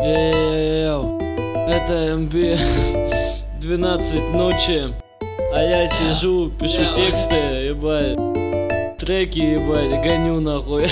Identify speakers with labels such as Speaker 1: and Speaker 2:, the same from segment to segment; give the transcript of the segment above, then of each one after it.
Speaker 1: Йоу, это МБ 12 ночи, а я сижу, пишу тексты, ебать, треки, ебать, гоню нахуй.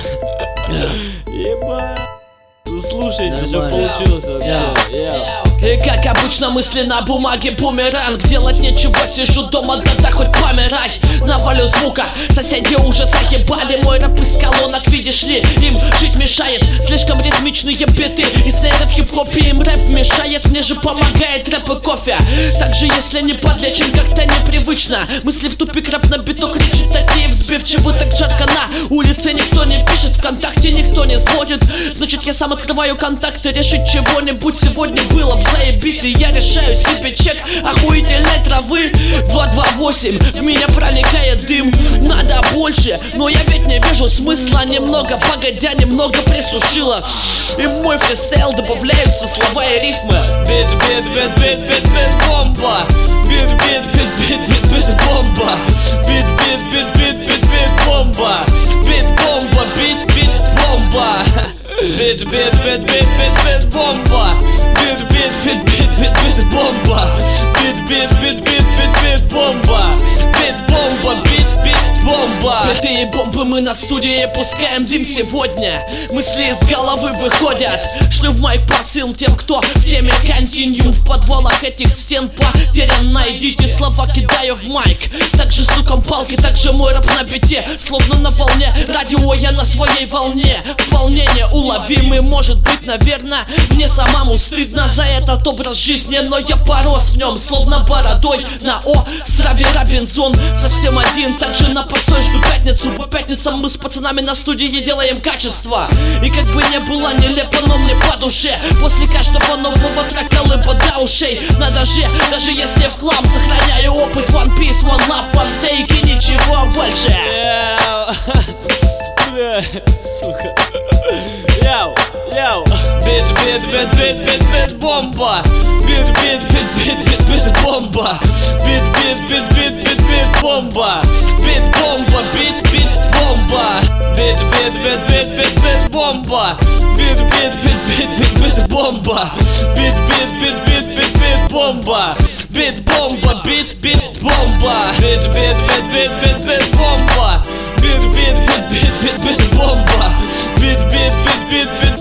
Speaker 1: Ебать. Слушайте, что получилось вообще.
Speaker 2: И как обычно мысли на бумаге бумеранг. Делать нечего, сижу дома, да хоть помирай. Навалю звука, соседи уже заебали. Мой рэп из колонок, видишь ли, им жить мешает слишком ритмичные биты. И снейры в хип-хопе им рэп мешает. Мне же помогает рэп и кофе. Также если не подлечен, как-то непривычно. Мысли в тупик, рэп на биту кричит, такие взбивчивы. Так жарко на улице никто не пишет, ВКонтакте никто не сводит. Значит я сам открываю контакты, решить чего-нибудь сегодня было б заебись. И я решаю себе чек охуительной травы 228, в меня проникает дым. Надо больше, но я ведь не вижу смысла. Немного погодя, немного присушила. И в мой фристайл добавляются слова и рифмы. Бит, бит, бит, бит, бит, бит, бомба. Бит, бит, бит, бит, бит, бит, бомба. Бит, бит, бит, бит, бит, бит, бомба. Бит, бомба, бит, бит, бомба. Бит, бит, бит, бит, бит, бит, бомба. Бит, бит, бит, бит, бит, бит, бомба. Бит, бит, бит, бит, бит, бит, бомба. Бит, бомба, бит, бит, бомба. Биты и бомбы мы на студии пускаем дым сегодня. Мысли из головы выходят. Шлю в майк посыл тем, кто в теме континьюм. В подвалах этих стен потерян. Найдите слова, кидаю в майк. Также суком палки, также мой рэп на бите. Словно на волне, радио я на своей волне. Волнение уловимый, может быть, наверное. Мне самому стыдно за этот образ жизни, но я порос в нем, словно бородой на острове Робинзон. Совсем один, также на постой жду пятницу. По пятницам мы с пацанами на студии делаем качество. И как бы не было нелепо, но мне по душе. После каждого нового трека лыба до ушей. Надо же, даже если в хлам, сохраняю опыт. One Piece, one love, one take и ничего больше.
Speaker 1: Сука. Яу, яу.
Speaker 2: Бит, бит, бит, бит, бит, бит, бомба. Бит, бит, бит, бит, бит, бит, бомба. Бит, бит, бит, бит, бит, бит, бомба. Бит, бомба, бит, бит, бомба. Бит, бит, бит, бит, бит, бит, бомба. Бит, бит, бит, бит, бит, бит, бомба. Бит, бит, бит, бит, бит, бит, бомба. Бит, бомба, бит, бит, бомба. Бит, бит, бит, бит, бит, бит, бомба. Бит, бит, бит, бит, бит, бит, бомба. Бит, бит, бит, бит, бит,